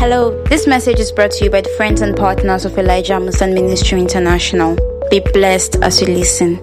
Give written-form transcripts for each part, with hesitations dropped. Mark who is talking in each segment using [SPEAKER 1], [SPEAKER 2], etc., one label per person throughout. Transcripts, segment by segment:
[SPEAKER 1] Hello, this message is brought to you by the friends and partners of Elijah Musan Ministry International. Be blessed as you listen.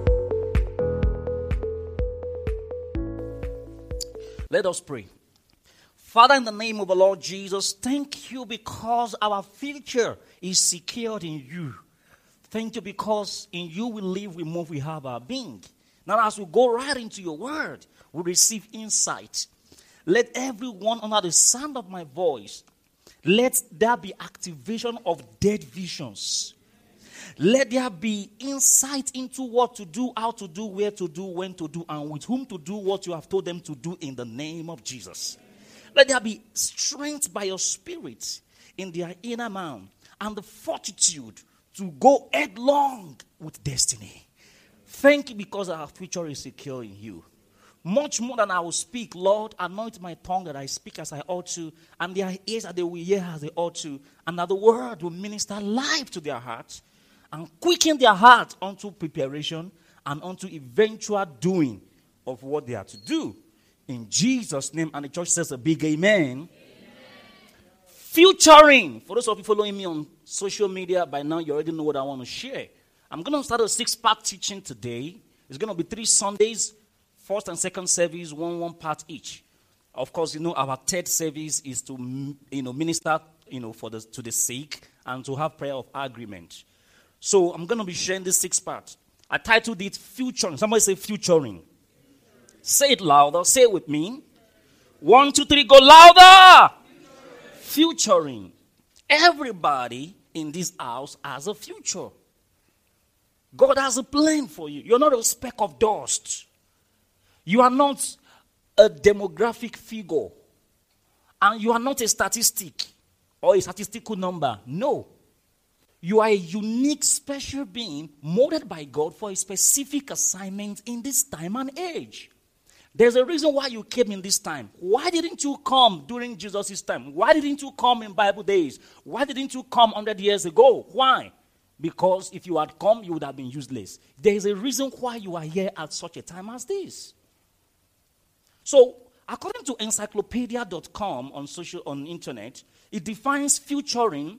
[SPEAKER 2] Let us pray. Father, in the name of the Lord Jesus, thank you because our future is secured in you. Thank you because in you we live, we move, we have our being. Now as we go right into your word, we receive insight. Let everyone under the sound of my voice, let there be activation of dead visions. Let there be insight into what to do, how to do, where to do, when to do, and with whom to do what you have told them to do in the name of Jesus. Let there be strength by your spirit in their inner man and the fortitude to go headlong with destiny. Thank you because our future is secure in you. Much more than I will speak, Lord, anoint my tongue that I speak as I ought to, and their ears that they will hear as they ought to, and that the word will minister life to their hearts and quicken their heart unto preparation and unto eventual doing of what they are to do. In Jesus' name, and the church says a big amen. Amen. Futuring. For those of you following me on social media, by now you already know what I want to share. I'm going to start a 6-part teaching today. It's going to be 3 Sundays. First and second service, one part each. Of course, our third service is to, minister, to the sick and to have prayer of agreement. So I'm going to be sharing this 6 parts. I titled it Futuring. Somebody say Futuring. Say it louder. Say it with me. 1, 2, 3, go louder. Futuring. Everybody in this house has a future. God has a plan for you. You're not a speck of dust. You are not a demographic figure. And you are not a statistic or a statistical number. No. You are a unique, special being molded by God for a specific assignment in this time and age. There's a reason why you came in this time. Why didn't you come during Jesus' time? Why didn't you come in Bible days? Why didn't you come 100 years ago? Why? Because if you had come, you would have been useless. There is a reason why you are here at such a time as this. So, according to encyclopedia.com on internet, it defines futuring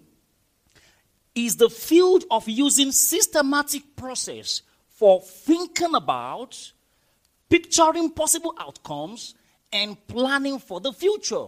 [SPEAKER 2] is the field of using systematic process for thinking about, picturing possible outcomes, and planning for the future.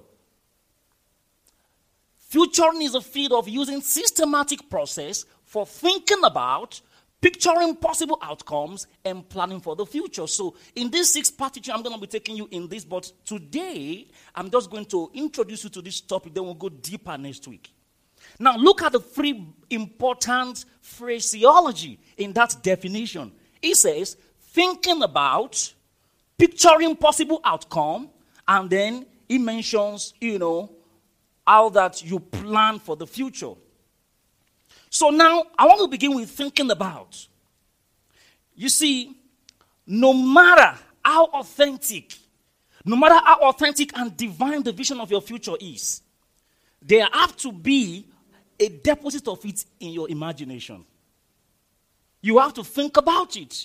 [SPEAKER 2] Futuring is a field of using systematic process for thinking about, picturing possible outcomes, and planning for the future. So, in this 6-part teaching, I'm going to be taking you in this, but today, I'm just going to introduce you to this topic, then we'll go deeper next week. Now, look at the 3 important phraseology in that definition. It says, thinking about, picturing possible outcome, and then it mentions, how that you plan for the future. So now, I want to begin with thinking about. You see, no matter how authentic and divine the vision of your future is, there have to be a deposit of it in your imagination. You have to think about it.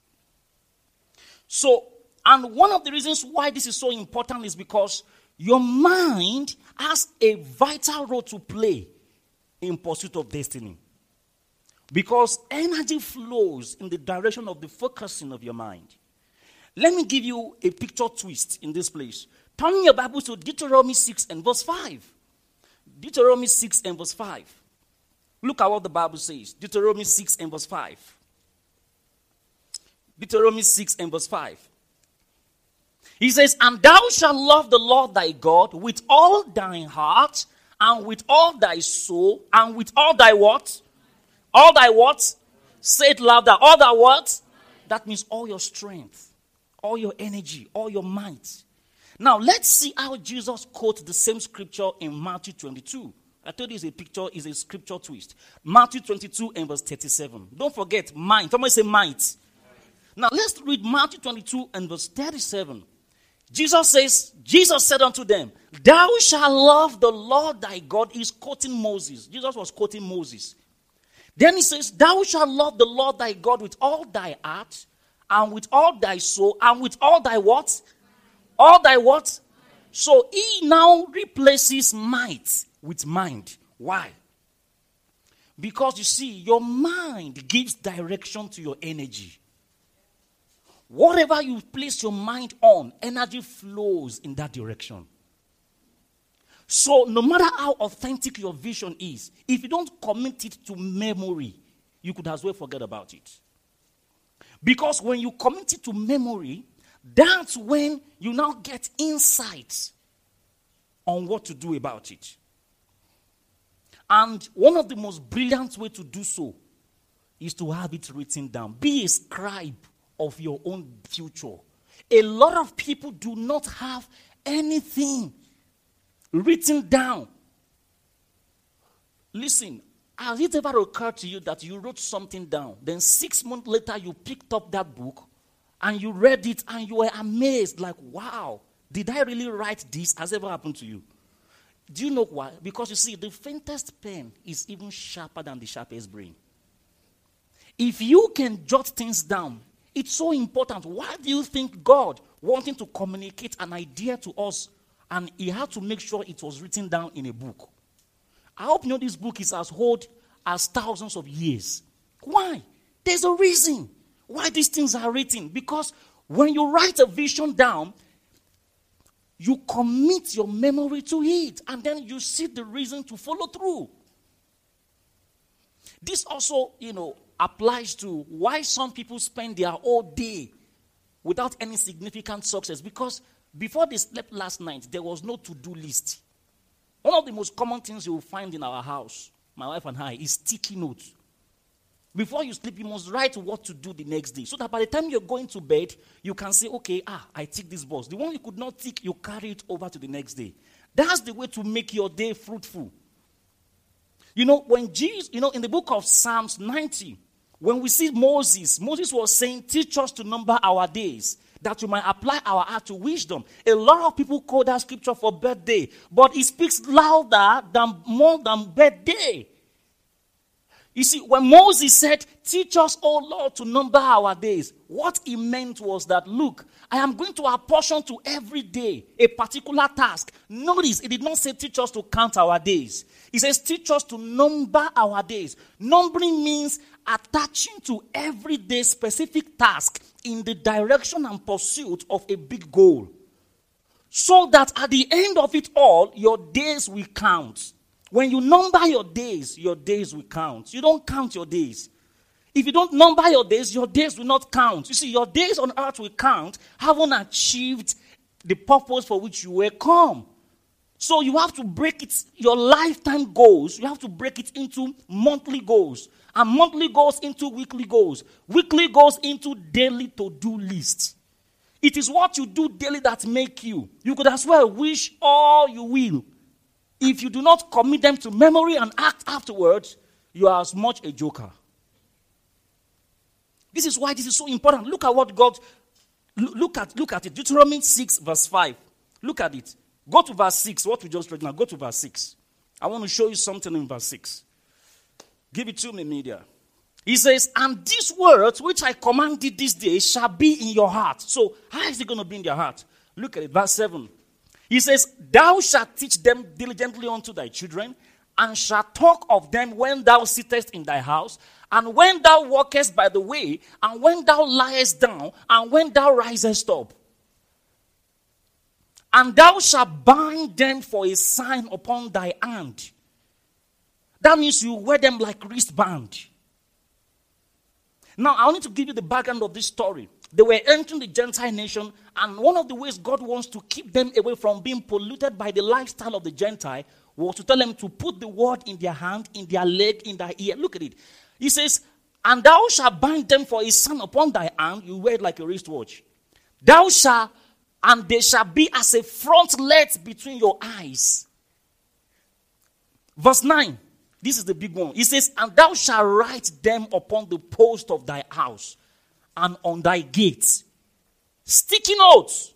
[SPEAKER 2] So, and one of the reasons why this is so important is because your mind has a vital role to play in pursuit of destiny. Because energy flows in the direction of the focusing of your mind. Let me give you a picture twist in this place. Turn your Bible to Deuteronomy 6 and verse 5. Deuteronomy 6 and verse 5. Look at what the Bible says. Deuteronomy 6 and verse 5. Deuteronomy 6 and verse 5. He says, and thou shalt love the Lord thy God with all thine heart, and with all thy soul, and with all thy what? All thy what? Say it louder. All thy what? That means all your strength, all your energy, all your might. Now, let's see how Jesus quotes the same scripture in Matthew 22. I told you is a scripture twist. Matthew 22 and verse 37. Don't forget, might. Somebody say might. Now, let's read Matthew 22 and verse 37. Jesus said unto them, thou shalt love the Lord thy God. He's quoting Moses. Jesus was quoting Moses. Then he says, thou shalt love the Lord thy God with all thy heart, and with all thy soul, and with all thy what? All thy what? So he now replaces might with mind. Why? Because you see, your mind gives direction to your energy. Whatever you place your mind on, energy flows in that direction. So no matter how authentic your vision is, if you don't commit it to memory, you could as well forget about it. Because when you commit it to memory, that's when you now get insights on what to do about it. And one of the most brilliant ways to do so is to have it written down. Be a scribe of your own future. A lot of people do not have anything written down. Listen, has it ever occurred to you that you wrote something down, then 6 months later you picked up that book and you read it and you were amazed, like, wow, did I really write this? Has ever happened to you? Do you know why? Because you see, the faintest pen is even sharper than the sharpest brain. If you can jot things down, it's so important. Why do you think God, wanting to communicate an idea to us, and he had to make sure it was written down in a book? I hope you know this book is as old as thousands of years. Why? There's a reason why these things are written. Because when you write a vision down, you commit your memory to it, and then you see the reason to follow through. This also, applies to why some people spend their whole day without any significant success. Because before they slept last night, there was no to-do list. One of the most common things you will find in our house, my wife and I, is sticky notes. Before you sleep, you must write what to do the next day, so that by the time you're going to bed, you can say, okay, I tick this box. The one you could not tick, you carry it over to the next day. That's the way to make your day fruitful. When Jesus, in the book of Psalms 90, when we see Moses was saying, teach us to number our days, that we might apply our heart to wisdom. A lot of people call that scripture for birthday, but it speaks louder more than birthday. You see, when Moses said, teach us, O Lord, to number our days, what he meant was that, look, I am going to apportion to every day a particular task. Notice, it did not say teach us to count our days. It says teach us to number our days. Numbering means attaching to every day specific task in the direction and pursuit of a big goal. So that at the end of it all, your days will count. When you number your days will count. You don't count your days. If you don't number your days will not count. You see, your days on earth will count, having achieved the purpose for which you were come. So you have to break it, your lifetime goals, you have to break it into monthly goals. And monthly goals into weekly goals. Weekly goals into daily to-do lists. It is what you do daily that make you. You could as well wish all you will. If you do not commit them to memory and act afterwards, you are as much a joker. This is why this is so important. Look at what God, look at it. Deuteronomy 6 verse 5. Look at it. Go to verse 6, what we just read now. Go to verse 6. I want to show you something in verse 6. Give it to me, media. He says, and these words which I command thee this day shall be in your heart. So how is it going to be in your heart? Look at it, verse 7. He says, thou shalt teach them diligently unto thy children, and shalt talk of them when thou sittest in thy house, and when thou walkest by the way, and when thou liest down, and when thou risest up. And thou shalt bind them for a sign upon thy hand. That means you wear them like wristband. Now, I need to give you the background of this story. They were entering the Gentile nation, and one of the ways God wants to keep them away from being polluted by the lifestyle of the Gentile was to tell them to put the word in their hand, in their leg, in their ear. Look at it. He says, and thou shalt bind them for a sign upon thy hand. You wear it like a wristwatch. Thou shalt, and they shall be as a frontlet between your eyes. Verse 9. This is the big one. He says, and thou shalt write them upon the post of thy house and on thy gates. Sticky notes.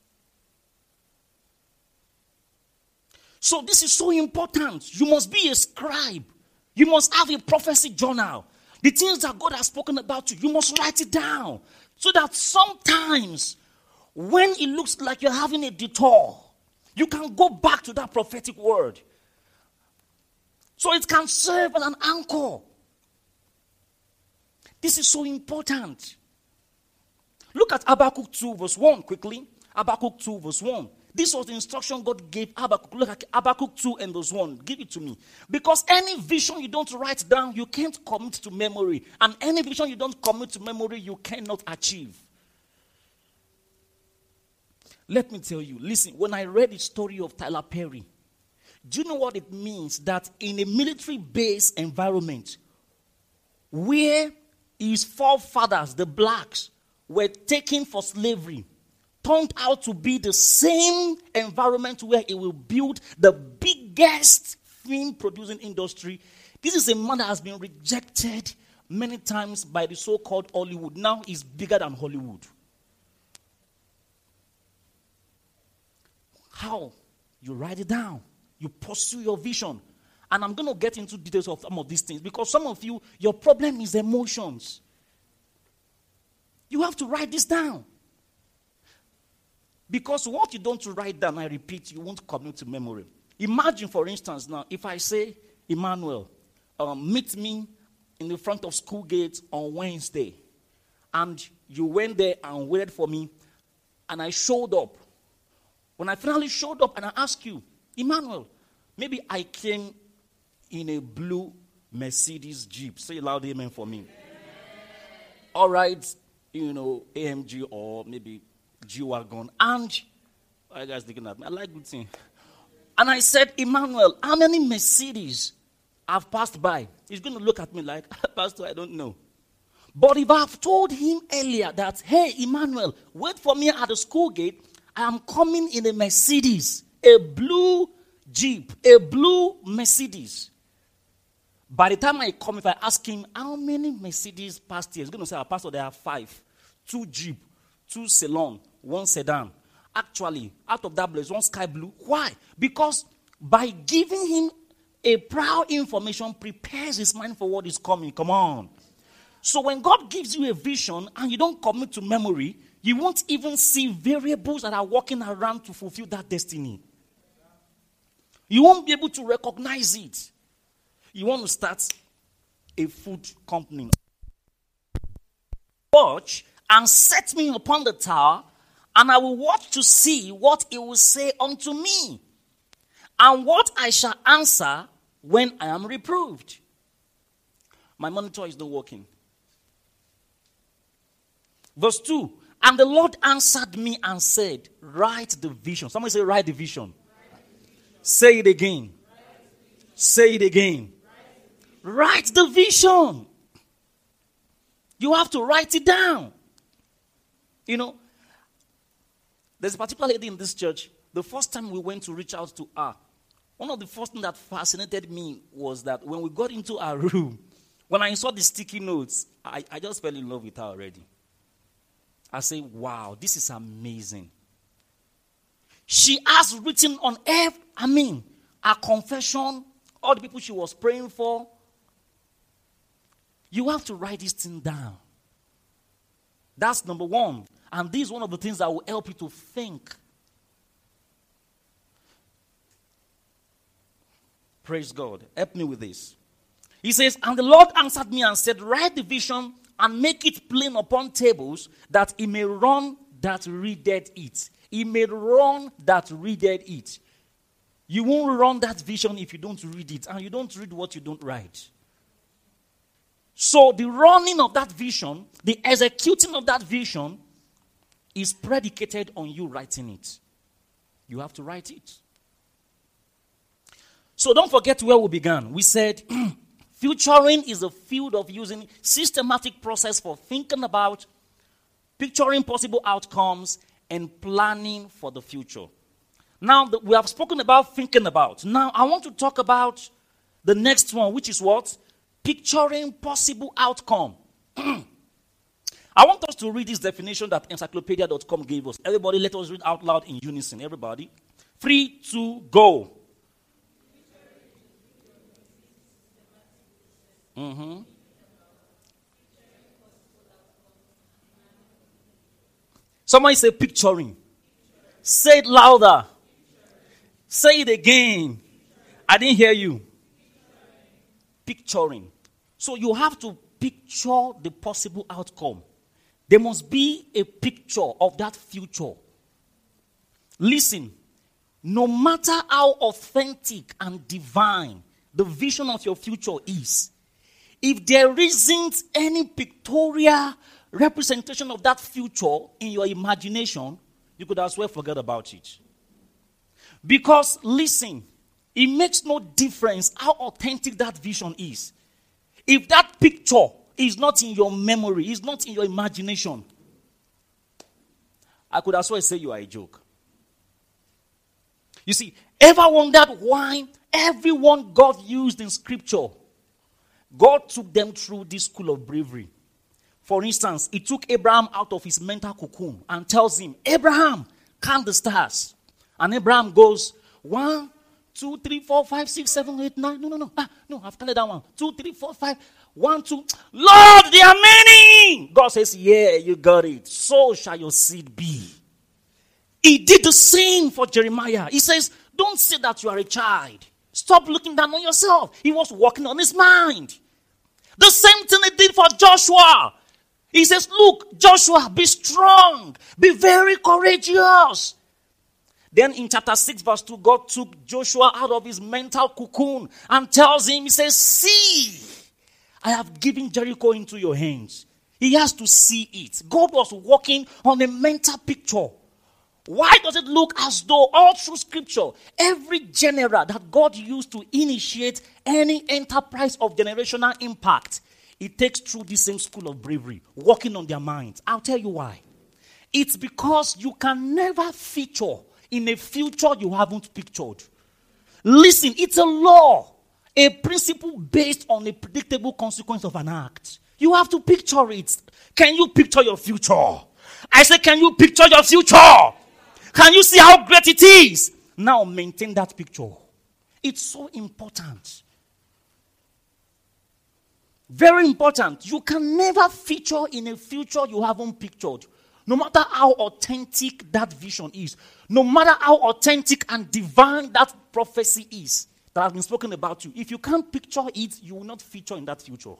[SPEAKER 2] So this is so important. You must be a scribe. You must have a prophecy journal. The things that God has spoken about you must write it down. So that sometimes when it looks like you're having a detour, You can go back to that prophetic word. So it can serve as an anchor. This is so important. Look at Habakkuk 2 verse 1 quickly. Habakkuk 2 verse 1. This was the instruction God gave Habakkuk. Look at Habakkuk 2 and verse 1. Give it to me. Because any vision you don't write down, you can't commit to memory. And any vision you don't commit to memory, you cannot achieve. Let me tell you, listen, when I read the story of Tyler Perry, do you know what it means that in a military-based environment where his forefathers, the blacks, were taken for slavery, turned out to be the same environment where he will build the biggest film-producing industry? This is a man that has been rejected many times by the so-called Hollywood. Now he's bigger than Hollywood. How? You write it down. You pursue your vision. And I'm going to get into details of some of these things because some of you, your problem is emotions. You have to write this down. Because what you don't write down, I repeat, you won't commit to memory. Imagine, for instance, now, if I say, Emmanuel, meet me in the front of school gate on Wednesday. And you went there and waited for me. And I showed up. When I finally showed up and I asked you, Emmanuel, maybe I came in a blue Mercedes Jeep. Say a loud amen for me. Amen. All right, AMG or maybe G-Wagon. And, why are you guys looking at me? I like good things. And I said, Emmanuel, how many Mercedes have passed by? He's going to look at me like, Pastor, I don't know. But if I've told him earlier that, hey, Emmanuel, wait for me at the school gate, I am coming in a Mercedes, a blue Jeep, a blue Mercedes. By the time I come, if I ask him, how many Mercedes passed here? He's going to say, Pastor, there are 5. 2 Jeep, 2 Ceylon, 1 sedan. Actually, out of that there's 1 sky blue. Why? Because by giving him a prior information prepares his mind for what is coming. Come on. So when God gives you a vision and you don't commit to memory, you won't even see variables that are working around to fulfill that destiny. You won't be able to recognize it. You want to start a food company. Watch and set me upon the tower, and I will watch to see what it will say unto me, and what I shall answer when I am reproved. My monitor is not working. Verse 2. And the Lord answered me and said, write the vision. Somebody say, write the vision. Say it again. Say it again. Write the vision. You have to write it down. There's a particular lady in this church. The first time we went to reach out to her, one of the first things that fascinated me was that when we got into our room, when I saw the sticky notes, I just fell in love with her already. I say, wow, this is amazing. She has written on her confession, all the people she was praying for. You have to write this thing down. That's number 1. And this is one of the things that will help you to think. Praise God. Help me with this. He says, and the Lord answered me and said, write the vision and make it plain upon tables, that he may run that readeth it. He may run that readeth it. You won't run that vision if you don't read it. And you don't read what you don't write. So the running of that vision, the executing of that vision, is predicated on you writing it. You have to write it. So don't forget where we began. We said, futuring is a field of using systematic process for thinking about, picturing possible outcomes, and planning for the future. Now, we have spoken about thinking about. Now, I want to talk about the next one, which is what? Picturing possible outcome. I want us to read this definition that encyclopedia.com gave us. Everybody, let us read out loud in unison. Everybody. 3, 2, go. Somebody say picturing. Say it louder. Say it again. I didn't hear you. Picturing. So you have to picture the possible outcome. There must be a picture of that future. Listen, no matter how authentic and divine the vision of your future is, if there isn't any pictorial representation of that future in your imagination, you could as well forget about it. Because, listen, it makes no difference how authentic that vision is. If that picture is not in your memory, is not in your imagination, I could as well say you are a joke. You see, ever wondered why everyone God used in Scripture, God took them through this school of bravery? For instance, he took Abraham out of his mental cocoon and tells him, Abraham, count the stars. And Abraham goes, 1, 2, 3, 4, 5, 6, 7, 8, 9. No, I've counted that one. 2, 3, 4, 5. 1, 2. Lord, there are many. God says, yeah, you got it. So shall your seed be. He did the same for Jeremiah. He says, don't say that you are a child. Stop looking down on yourself. He was working on his mind. The same thing he did for Joshua. He says, look, Joshua, be strong. Be very courageous. Then in chapter 6 verse 2, God took Joshua out of his mental cocoon and tells him, he says, see, I have given Jericho into your hands. He has to see it. God was working on a mental picture. Why does it look as though all through Scripture, every general that God used to initiate any enterprise of generational impact, it takes through the same school of bravery, working on their minds? I'll tell you why. It's because you can never feature in a future you haven't pictured. Listen, it's a law, a principle based on a predictable consequence of an act. You have to picture it. Can you picture your future? I say, can you picture your future? Can you see how great it is? Now maintain that picture. It's so important. Very important. You can never feature in a future you haven't pictured. No matter how authentic that vision is, no matter how authentic and divine that prophecy is that has been spoken about you, if you can't picture it, you will not feature in that future.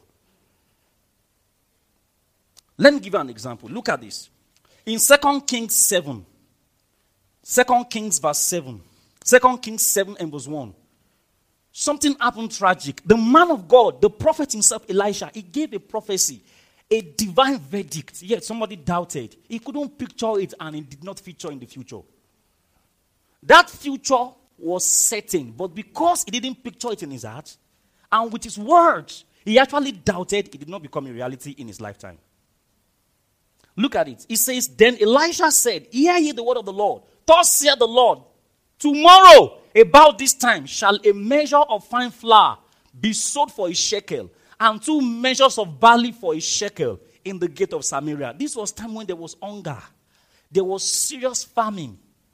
[SPEAKER 2] Let me give you an example. Look at this. In 2 Kings 7, 2 Kings verse 7, 2 Kings 7 and verse 1, something happened tragic. The man of God, the prophet himself, Elisha, he gave a prophecy, a divine verdict. Yet somebody doubted. He couldn't picture it and it did not feature in the future. That future was certain, but because he didn't picture it in his heart, and with his words, he actually doubted, it did not become a reality in his lifetime. Look at it. It says, then Elisha said, hear ye the word of the Lord. Thus saith the Lord, tomorrow about this time shall a measure of fine flour be sold for a shekel, and 2 measures of barley for a shekel in the gate of Samaria. This was time when there was hunger. There was serious famine.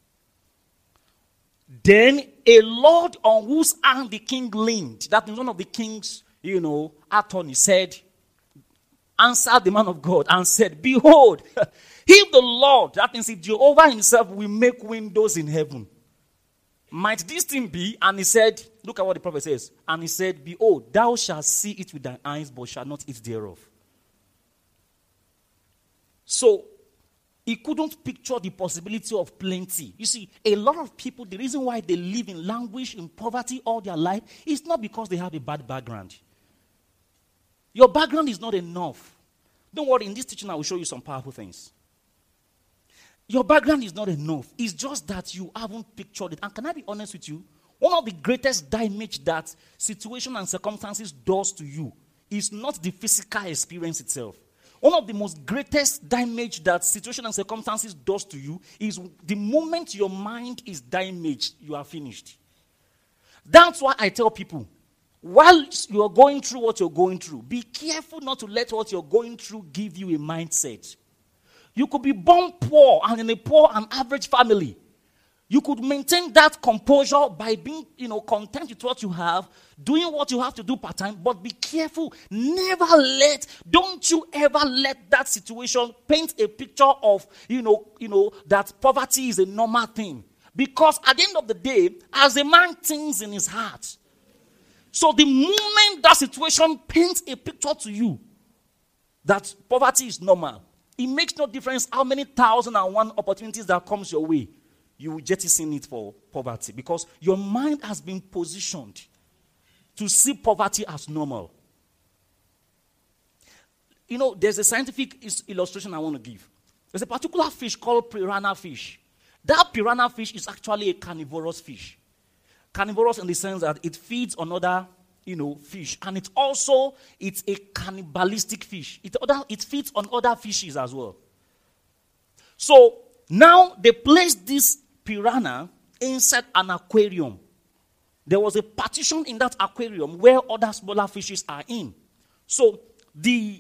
[SPEAKER 2] Then a lord on whose hand the king leaned, that is one of the king's, attorney, said, answered the man of God and said, behold, if the Lord, that means if Jehovah himself will make windows in heaven, might this thing be? And he said, look at what the prophet says. And he said, behold, thou shalt see it with thine eyes, but shalt not eat thereof. So, he couldn't picture the possibility of plenty. You see, a lot of people, the reason why they live in languish, in poverty all their life, is not because they have a bad background. Your background is not enough. Don't worry, in this teaching I will show you some powerful things. Your background is not enough. It's just that you haven't pictured it. And can I be honest with you? One of the greatest damage that situation and circumstances does to you is not the physical experience itself. One of the most greatest damage that situation and circumstances does to you is the moment your mind is damaged, you are finished. That's why I tell people, while you are going through what you're going through, be careful not to let what you're going through give you a mindset. You could be born poor and in a poor and average family. You could maintain that composure by being, content with what you have, doing what you have to do part-time, but be careful. Don't you ever let that situation paint a picture of, that poverty is a normal thing. Because at the end of the day, as a man thinks in his heart, so the moment that situation paints a picture to you that poverty is normal, it makes no difference how many 1,001 opportunities that comes your way, you will jettison it for poverty because your mind has been positioned to see poverty as normal. You know, there's a scientific illustration I want to give. There's a particular fish called piranha fish. That piranha fish is actually a carnivorous fish. Carnivorous in the sense that it feeds on other, fish. And it's a cannibalistic fish. It feeds on other fishes as well. So, now they placed this piranha inside an aquarium. There was a partition in that aquarium where other smaller fishes are in. So, the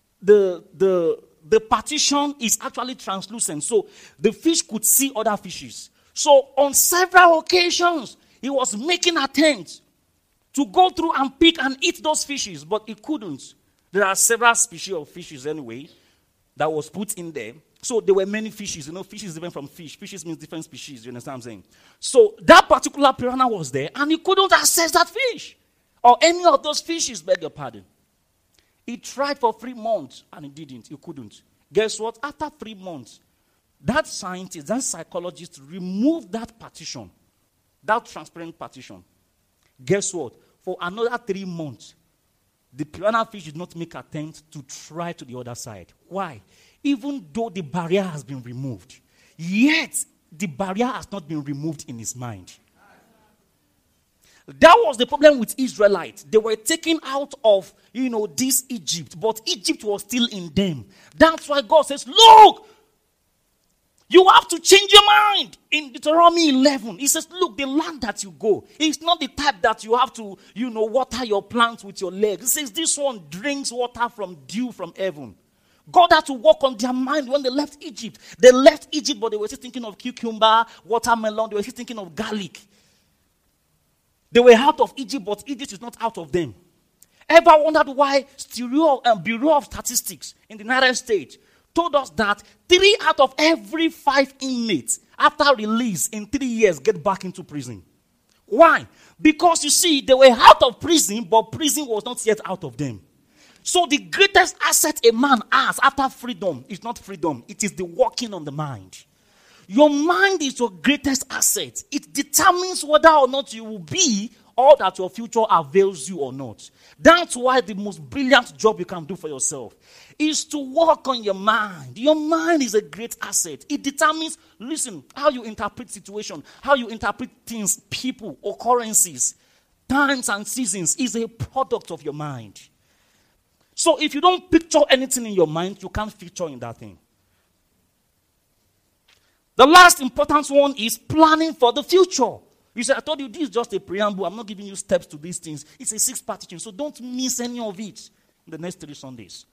[SPEAKER 2] partition is actually translucent. So, the fish could see other fishes. So, on several occasions, he was making attempts to go through and pick and eat those fishes, but he couldn't. There are several species of fishes anyway that was put in there. So there were many fishes. Fish is different from fish. Fishes means different species. You understand what I'm saying? So that particular piranha was there, and he couldn't access that fish or any of those fishes, beg your pardon. He tried for 3 months, and he didn't. He couldn't. Guess what? After 3 months, that scientist, that psychologist removed that partition. That transparent partition. Guess what? For another 3 months, the piranha fish did not make attempt to try to the other side. Why? Even though the barrier has been removed, yet the barrier has not been removed in his mind. That was the problem with Israelites. They were taken out of, this Egypt, but Egypt was still in them. That's why God says, look, you have to change your mind. In Deuteronomy 11, he says, look, the land that you go, it's not the type that you have to, water your plants with your legs. He says, this one drinks water from dew from heaven. God had to work on their mind when they left Egypt. They left Egypt, but they were still thinking of cucumber, watermelon. They were still thinking of garlic. They were out of Egypt, but Egypt is not out of them. Ever wondered why Bureau of Statistics in the United States told us that 3 out of every 5 inmates after release in 3 years get back into prison? Why? Because you see, they were out of prison, but prison was not yet out of them. So the greatest asset a man has after freedom is not freedom. It is the working on the mind. Your mind is your greatest asset. It determines whether or not you will be or that your future avails you or not. That's why the most brilliant job you can do for yourself is to work on your mind. Your mind is a great asset. It determines, how you interpret situation, how you interpret things, people, occurrences, times and seasons is a product of your mind. So if you don't picture anything in your mind, you can't feature in that thing. The last important one is planning for the future. You say, I told you this is just a preamble. I'm not giving you steps to these things. It's a 6-part teaching, so don't miss any of it in the next 3 Sundays.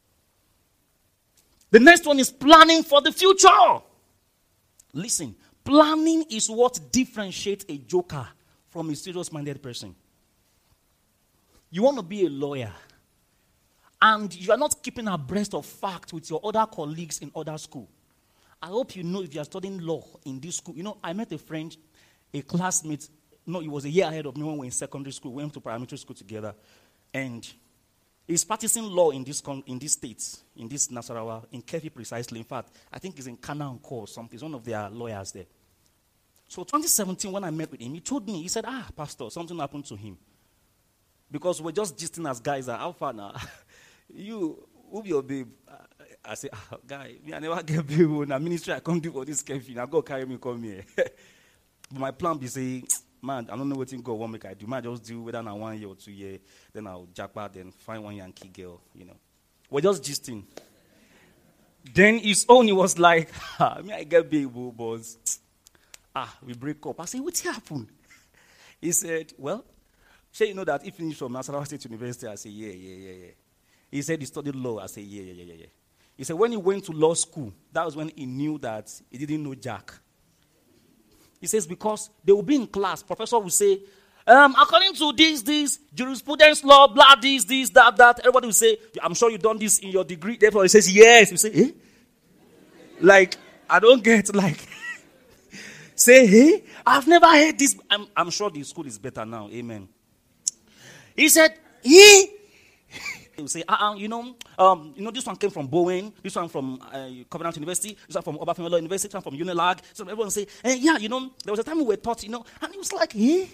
[SPEAKER 2] The next one is planning for the future. Listen, planning is what differentiates a joker from a serious-minded person. You want to be a lawyer, and you are not keeping abreast of facts with your other colleagues in other school. I hope you know if you are studying law in this school. I met a friend, a classmate. No, he was a year ahead of me when we were in secondary school. We went to parametric school together. And he's practicing law in this state, in this Nasarawa, in Kefi precisely. In fact, I think he's in Kana or something. He's one of their lawyers there. So 2017, when I met with him, he told me, he said, Pastor, something happened to him. Because we're just gisting as guys. How far now? You, who be your babe? I say, guy, I never get babe. Now ministry I come do for this Kefi. Now go carry me, come here. But my plan be say, man, I don't know what God want me to do. Man, just do whether now 1 year or 2 years. Then I'll jackpot, then find one Yankee girl, We're just gisting. Then his own, he was like, I get babe, boss. We break up. I say, what happened? He said, well, you know that he finished from Nasarawa State University? I say, yeah. He said he studied law. I say, yeah. He said when he went to law school, that was when he knew that he didn't know Jack. He says because they will be in class, professor will say, according to this, jurisprudence law, blah, this, that. Everybody will say, I'm sure you've done this in your degree. Therefore, he says, yes. You say, eh? Like, I don't get, like, Say, hey, I've never heard this. I'm sure the school is better now. Amen. He said, he will say, this one came from Bowen, this one from Covenant University, this one from Obafemi University, this one from Unilag. So everyone say, there was a time we were taught, and he was like, hey.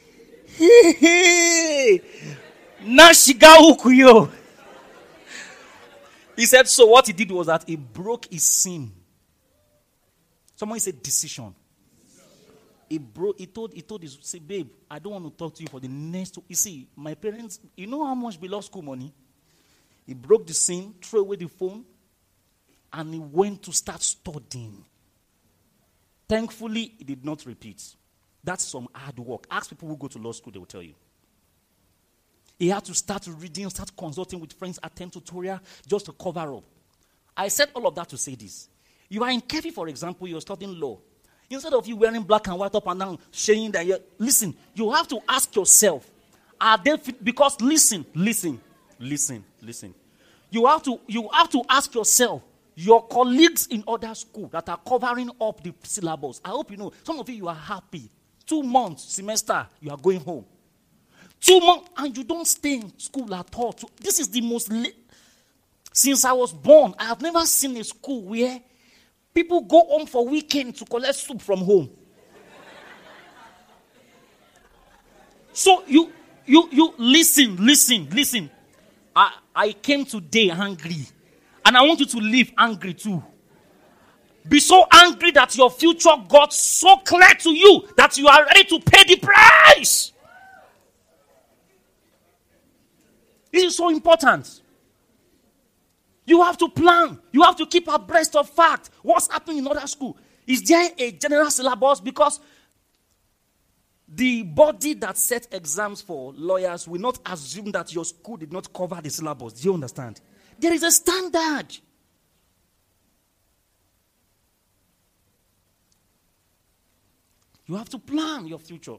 [SPEAKER 2] Nashiga. He said, so what he did was that he broke his sin. Someone said decision. He told his, say, babe, I don't want to talk to you for the next, you see, my parents, you know how much we lost school money? He broke the sin, threw away the phone, and he went to start studying. Thankfully, he did not repeat. That's some hard work. Ask people who go to law school, they will tell you. He had to start reading, start consulting with friends, attend tutorial, just to cover up. I said all of that to say this. You are in Kefi, for example, you're studying law. Instead of you wearing black and white up and down, saying that listen, you have to ask yourself, are they because listen. You have to ask yourself, your colleagues in other schools that are covering up the syllabus. I hope you know, some of you are happy. 2 months, semester, you are going home. 2 months, and you don't stay in school at all. This is the most, since I was born, I have never seen a school where people go home for weekend to collect soup from home. So you listen. I came today hungry. And I want you to leave angry too. Be so angry that your future got so clear to you that you are ready to pay the price. This is so important. You have to plan. You have to keep abreast of fact. What's happening in other school? Is there a general syllabus? Because the body that sets exams for lawyers will not assume that your school did not cover the syllabus. Do you understand? There is a standard. You have to plan your future.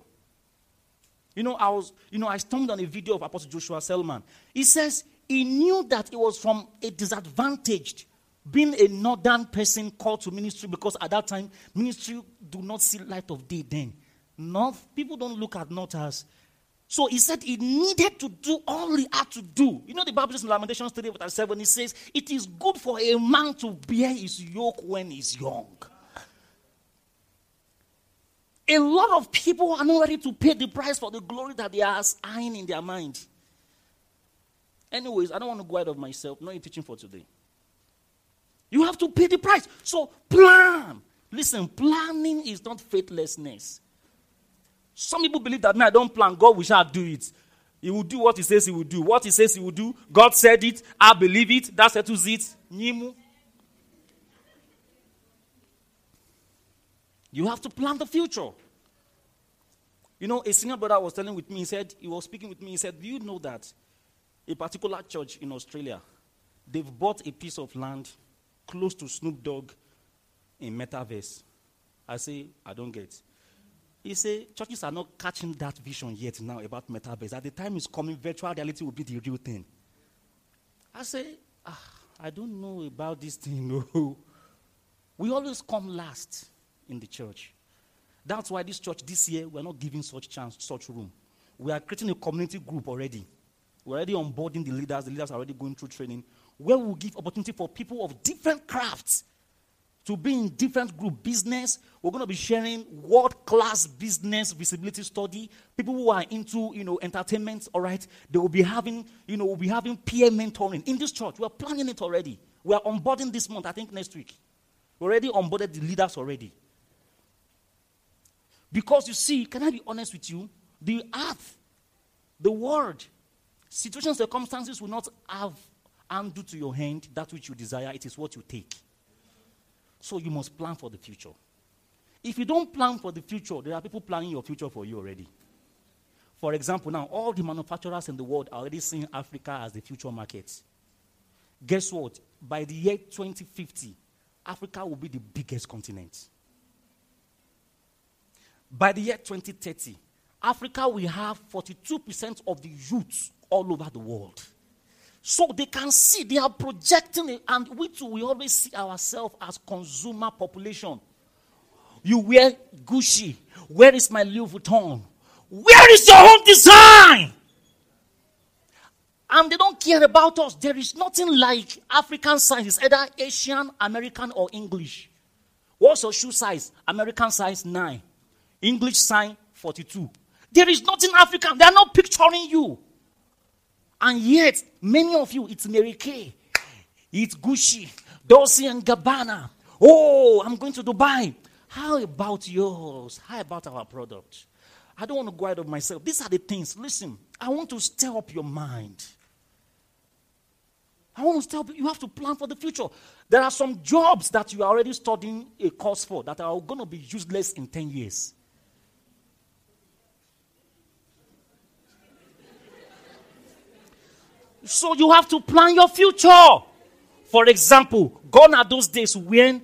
[SPEAKER 2] I stumbled on a video of Apostle Joshua Selman. He says he knew that it was from a disadvantaged being a northern person called to ministry, because at that time, ministry do not see light of day then. North, people don't look at north as. So he said he needed to do all he had to do. The Bible says in Lamentations 3:7, it says, it is good for a man to bear his yoke when he's young. A lot of people are not ready to pay the price for the glory that they are eyeing in their mind. Anyways, I don't want to go out of myself. Not teaching for today. You have to pay the price. So plan. Listen, planning is not faithlessness. Some people believe that, I don't plan, God will shall do it. He will do what he says he will do. What he says he will do, God said it, I believe it, that settles it. Nimu. You have to plan the future. A senior brother was telling with me, he was speaking with me, he said, do you know that a particular church in Australia, they've bought a piece of land close to Snoop Dogg in Metaverse? I say, I don't get. He said, churches are not catching that vision yet now about Metaverse. At the time is coming, virtual reality will be the real thing. I say, I don't know about this thing. No. We always come last in the church. That's why this church this year, we're not giving such chance, such room. We are creating a community group already. We're already onboarding the leaders. The leaders are already going through training, where we'll give opportunity for people of different crafts to be in different group business. We're going to be sharing world-class business visibility study. People who are into, entertainment, all right, they will be having, peer mentoring in this church. We're planning it already. We are onboarding this month, I think next week. We already onboarded the leaders already. Because you see, can I be honest with you? The earth, the world, situations, circumstances will not have undo to your hand that which you desire. It is what you take. So you must plan for the future. If you don't plan for the future, there are people planning your future for you already. For example, now, all the manufacturers in the world are already seeing Africa as the future market. Guess what? By the year 2050, Africa will be the biggest continent. By the year 2030, Africa will have 42% of the youth all over the world. So they can see, they are projecting it, and we too, we always see ourselves as consumer population. You wear Gucci. Where is my Louis Vuitton? Where is your own design? And they don't care about us. There is nothing like African size. It's either Asian, American, or English. What's your shoe size? American size 9. English size 42. There is nothing African. They are not picturing you. And yet, many of you, it's Mary Kay. It's Gucci, Dolce & Gabbana. Oh, I'm going to Dubai. How about yours? How about our product? I don't want to go out of myself. These are the things. Listen, I want to stir up your mind. I want to stir up. You have to plan for the future. There are some jobs that you are already studying a course for that are going to be useless in 10 years. So you have to plan your future. For example, gone are those days when,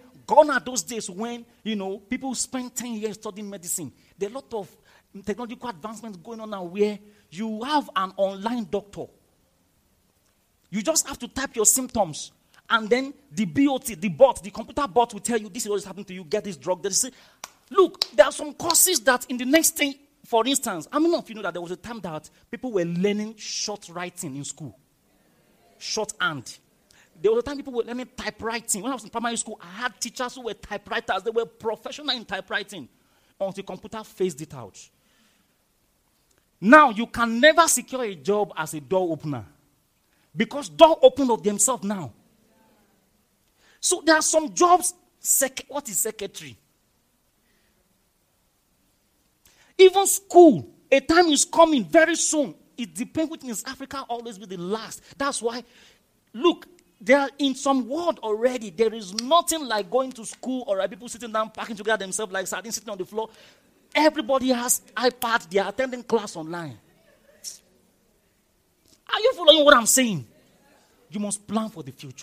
[SPEAKER 2] people spend 10 years studying medicine. There are a lot of technological advancements going on now where you have an online doctor. You just have to type your symptoms, and then the computer bot will tell you this is what is happening to you, get this drug. They say, look, there are some courses that in the next thing, for instance, I don't know if you know that there was a time that people were learning short writing in school. Shorthand. There was a time people were learning typewriting. When I was in primary school, I had teachers who were typewriters. They were professional in typewriting until the computer phased it out. Now, you can never secure a job as a door opener because doors open of themselves now. So there are some jobs. What is secretary? Even school. A time is coming very soon. It depends which means Africa always be the last. That's why, look, there are in some world already, there is nothing like going to school or people sitting down, packing together themselves like sardines sitting on the floor. Everybody has iPad. They are attending class online. Are you following what I'm saying? You must plan for the future.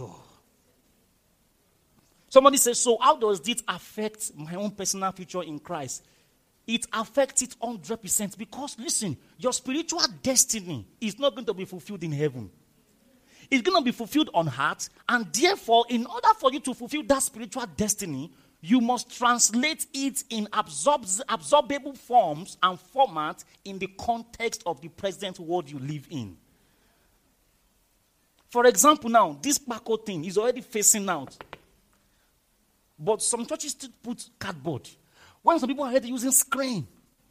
[SPEAKER 2] Somebody says, so how does this affect my own personal future in Christ? It affects it 100% because, listen, your spiritual destiny is not going to be fulfilled in heaven. It's going to be fulfilled on earth, and therefore, in order for you to fulfill that spiritual destiny, you must translate it in absorbable forms and format in the context of the present world you live in. For example, now, this Paco thing is already facing out. But some churches still put cardboard. When some people are already using screen.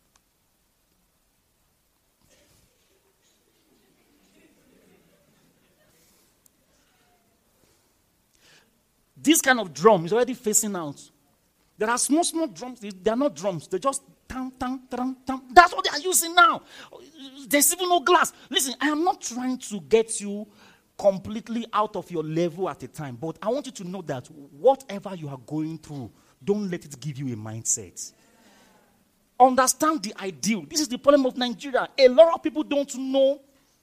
[SPEAKER 2] This kind of drum is already facing out. There are small drums. They are not drums. They're just tam, tam, tam, tam. That's what they are using now. There's even no glass. Listen, I am not trying to get you completely out of your level at a time. But I want you to know that whatever you are going through, don't let it give you a mindset. Understand the ideal. This is the problem of Nigeria. A lot of people don't know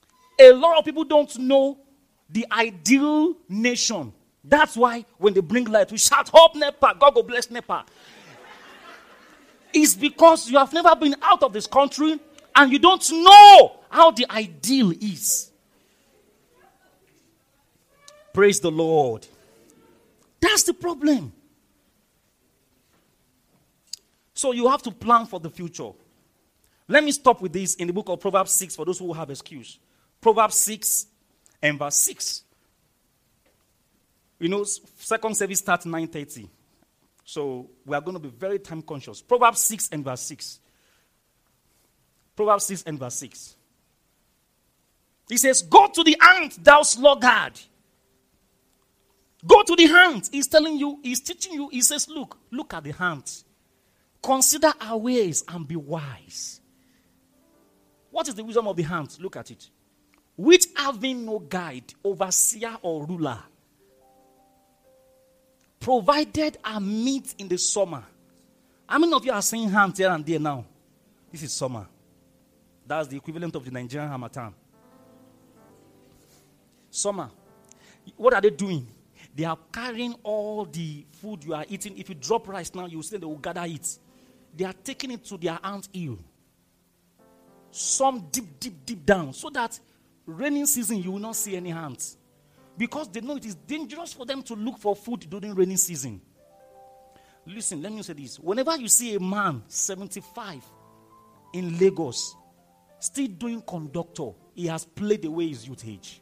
[SPEAKER 2] the ideal nation. That's why when they bring light, we shout, "Hope NEPA, God go bless NEPA." It's because you have never been out of this country and you don't know how the ideal is. Praise the Lord. That's the problem. So you have to plan for the future. Let me stop with this in the book of Proverbs 6 for those who have excuse. Proverbs 6 and verse 6. You know, second service starts 9:30. So we are going to be very time conscious. Proverbs 6 and verse 6. Proverbs 6 and verse 6. He says, "Go to the ant, thou sluggard." Go to the ant. He's telling you, he's teaching you. He says, look at the ant. Consider our ways and be wise. What is the wisdom of the ant? Look at it. Which having no guide, overseer or ruler, provided a meat in the summer. How many of you are saying ant here and there now? This is summer. That's the equivalent of the Nigerian Harmattan. Summer. What are they doing? They are carrying all the food you are eating. If you drop rice now, you see they will gather it. They are taking it to their ant hill. Some deep down. So that raining season, you will not see any ants. Because they know it is dangerous for them to look for food during rainy season. Listen, let me say this. Whenever you see a man, 75, in Lagos, still doing conductor, he has played away his youth age.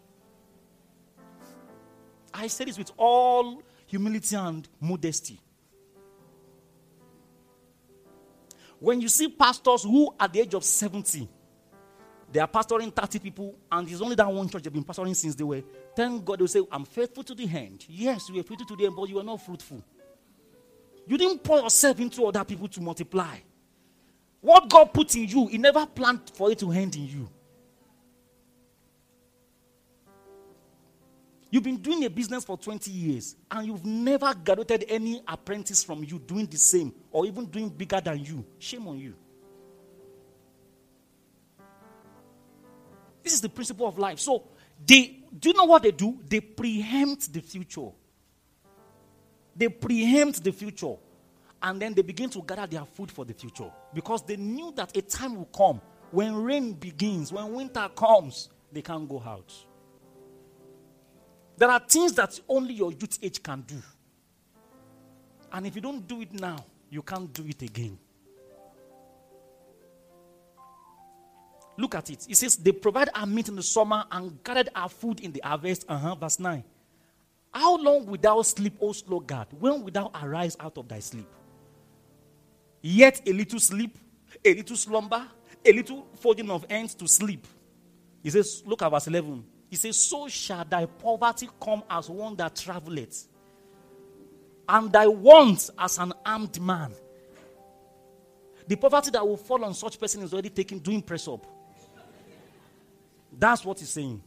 [SPEAKER 2] I say this with all humility and modesty. When you see pastors who at the age of 70, they are pastoring 30 people, and it's only that one church they've been pastoring since they were. Thank God, they say, I'm faithful to the end. Yes, you were faithful to the end, but you were not fruitful. You didn't pour yourself into other people to multiply. What God put in you, He never planned for it to end in you. You've been doing a business for 20 years, and you've never graduated any apprentice from you doing the same, or even doing bigger than you. Shame on you. This is the principle of life. So, do you know what they do? They preempt the future. They preempt the future. And then they begin to gather their food for the future. Because they knew that a time will come when rain begins, when winter comes, they can't go out. There are things that only your youth age can do. And if you don't do it now, you can't do it again. Look at it. It says, they provide our meat in the summer and gathered our food in the harvest. Verse 9. How long wilt thou sleep, O sluggard? When wilt thou arise out of thy sleep? Yet a little sleep, a little slumber, a little folding of hands to sleep. He says, look at verse 11. He says, so shall thy poverty come as one that travelleth, and thy want as an armed man. The poverty that will fall on such person is already doing press up. That's what he's saying.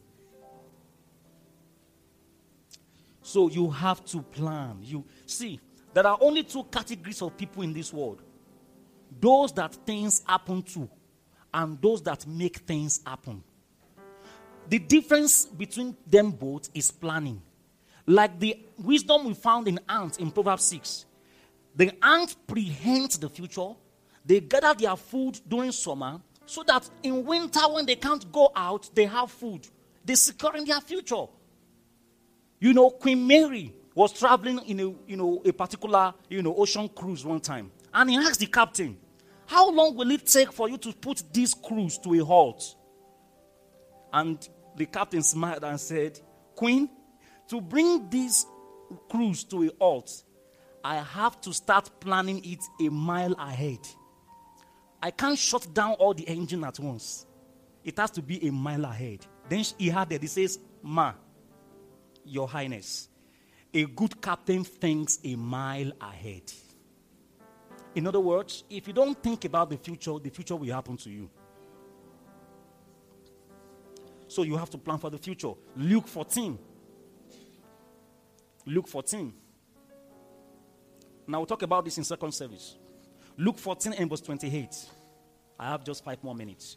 [SPEAKER 2] So you have to plan. You see, there are only two categories of people in this world. Those that things happen to, and those that make things happen. The difference between them both is planning. Like the wisdom we found in ants in Proverbs 6. The ants preempt the future. They gather their food during summer, so that in winter, when they can't go out, they have food. They're securing their future. You know, Queen Mary was traveling in a particular ocean cruise one time. And he asked the captain, how long will it take for you to put this cruise to a halt? And the captain smiled and said, Queen, to bring this cruise to a halt, I have to start planning it a mile ahead. I can't shut down all the engine at once. It has to be a mile ahead. Then he added, he says, Ma, Your Highness, a good captain thinks a mile ahead. In other words, if you don't think about the future will happen to you. So you have to plan for the future. Luke 14. Luke 14. Now we'll talk about this in second service. Luke 14 and verse 28. I have just 5 more minutes.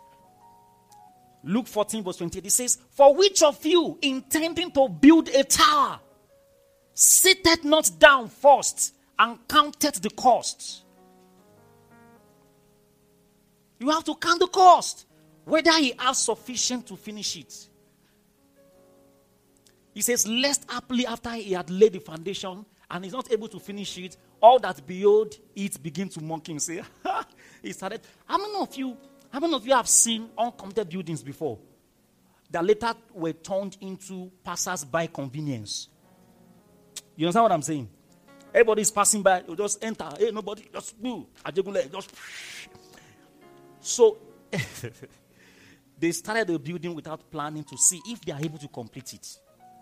[SPEAKER 2] Luke 14 verse 28. It says, for which of you intending to build a tower sitteth not down first and counted the cost? You have to count the cost, whether he has sufficient to finish it. He says, lest haply after he had laid the foundation and is not able to finish it, all that behold it begin to mock him. Say, he started. How many of you have seen uncompleted buildings before that later were turned into passers-by convenience? You understand what I'm saying? Everybody's passing by, you just enter. Hey, nobody, just move. Just. So they started the building without planning to see if they are able to complete it.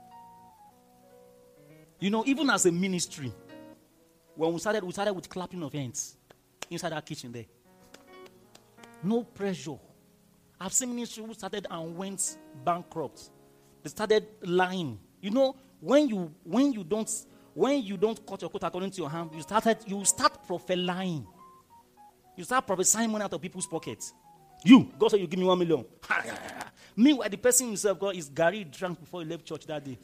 [SPEAKER 2] You know, even as a ministry, when we started with clapping of hands inside our kitchen there. No pressure. I've seen ministry who started and went bankrupt. They started lying. You know, when you don't cut your coat according to your hand, you start prophesying. You start prophesying money out of people's pockets. God said you give me 1 million. Meanwhile, the person himself got his Gary drunk before he left church that day.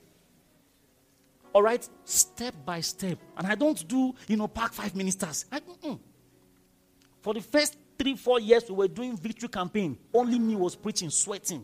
[SPEAKER 2] All right, step by step. And I don't do, pack 5 ministers. For the first 3-4 years, we were doing victory campaign. Only me was preaching, sweating.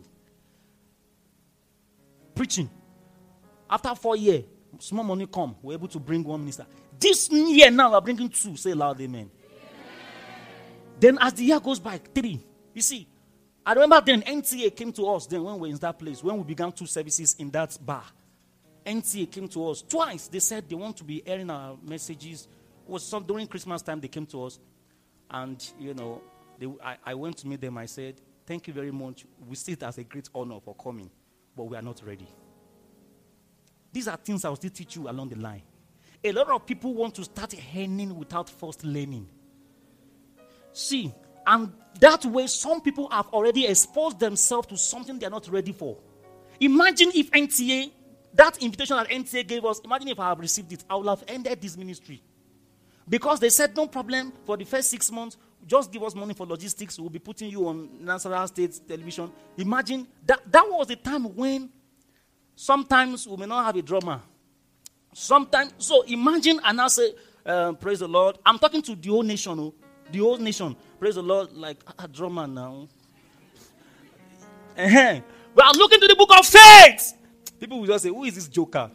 [SPEAKER 2] Preaching. After 4 years, small money come. We're able to bring 1 minister. This year now, we're bringing 2. Say loud, amen. Then as the year goes by, 3. You see, I remember then NTA came to us then when we were in that place, when we began 2 services in that bar. NTA came to us twice. They said they want to be airing our messages. It was during Christmas time they came to us. And, I went to meet them. I said, thank you very much. We see it as a great honor for coming, but we are not ready. These are things I will still teach you along the line. A lot of people want to start earning without first learning. See, and that way some people have already exposed themselves to something they are not ready for. Imagine if NTA, that invitation that NTA gave us, imagine if I have received it, I would have ended this ministry. Because they said, no problem, for the first 6 months, just give us money for logistics, we'll be putting you on National State Television. Imagine, that was the time when sometimes we may not have a drummer. Sometimes, so imagine, and I say, praise the Lord. I'm talking to the whole nation, the whole nation. Praise the Lord, like a drummer now. We are looking to the book of faith. People will just say, who is this joker?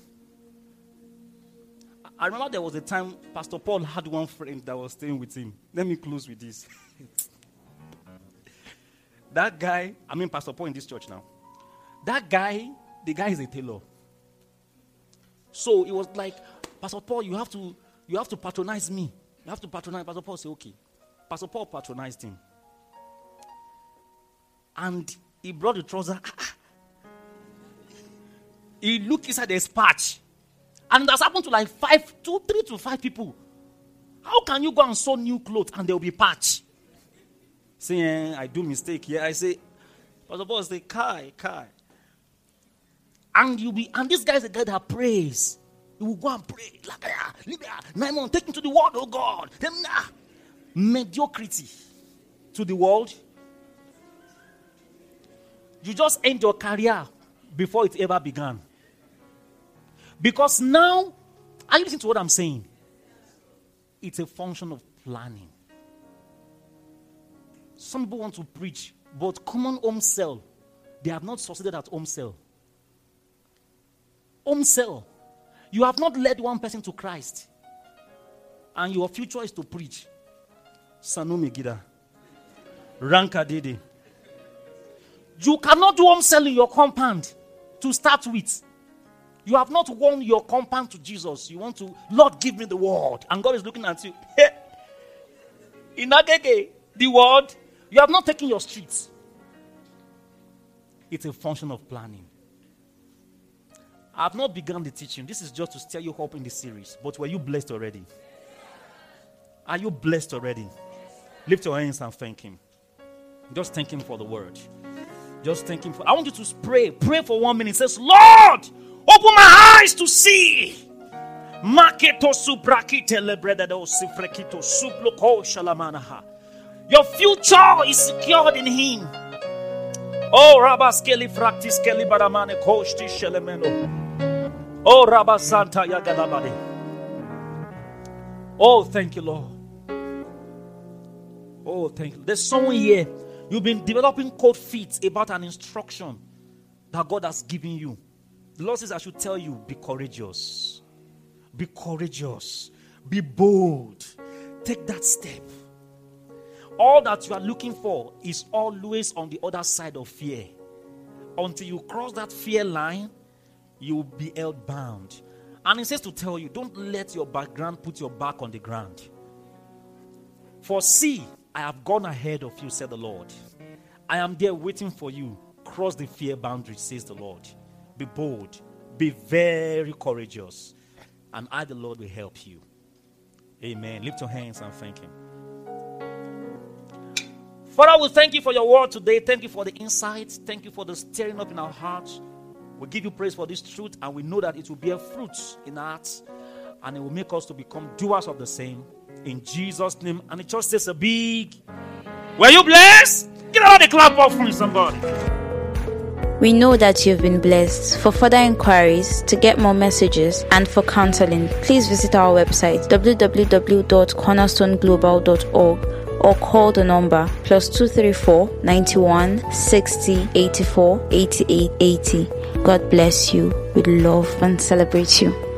[SPEAKER 2] I remember there was a time Pastor Paul had one friend that was staying with him. Let me close with this. That guy, Pastor Paul in this church now. That guy, the guy is a tailor. So it was like, Pastor Paul, you have to patronize me. You have to patronize. Pastor Paul said, okay. Pastor Paul patronized him. And he brought the trouser. He looked inside the patch. And that's happened to like 3 to 5 people. How can you go and sew new clothes and there will be patch? Saying, I do mistake here. I say, Pastor Paul say, Kai. And this guy is a guy that prays. He will go and pray. Like, 9 months, take him to the world, oh God. Mediocrity to the world. You just end your career before it ever began. Because now, are you listening to what I'm saying? It's a function of planning. Some people want to preach, but common home cell, they have not succeeded at home cell. Home cell. You have not led one person to Christ. And your future is to preach. Sanumi Gida. Ranka Dede. You cannot do home cell in your compound to start with. You have not won your compound to Jesus. You want to, Lord, give me the word. And God is looking at you. In Agege, the word, you have not taken your streets. It's a function of planning. I have not begun the teaching. This is just to stir you up in the series. But were you blessed already? Are you blessed already? Lift your hands and thank Him. Just thank Him for the word. Just thank Him for. I want you to pray. Pray for 1 minute. It says, Lord, open my eyes to see. Your future is secured in Him. Oh, Rabaskeli Fractiskeli Baramane Koshti Shelemeno. Oh, Rabasanta Yagadabade. Oh, thank you, Lord. Oh, thank you. There's someone here. You've been developing cold feet about an instruction that God has given you. The Lord says, I should tell you, be courageous. Be courageous. Be bold. Take that step. All that you are looking for is always on the other side of fear. Until you cross that fear line, you will be held bound. And it says to tell you, don't let your background put your back on the ground. For see, I have gone ahead of you, said the Lord. I am there waiting for you. Cross the fear boundary, says the Lord. Be bold. Be very courageous. And I, the Lord, will help you. Amen. Lift your hands and thank Him. Father, we thank you for your word today. Thank you for the insights. Thank you for the stirring up in our hearts. We give you praise for this truth, and we know that it will bear fruits in our hearts, and it will make us to become doers of the same. In Jesus' name. And the church says a big, were you blessed? Give out a clap off for me, somebody.
[SPEAKER 1] We know that you've been blessed. For further inquiries, to get more messages, and for counseling, please visit our website www.cornerstoneglobal.org or call the number +234 91 60 84 88 80. God bless you. We love and celebrate you.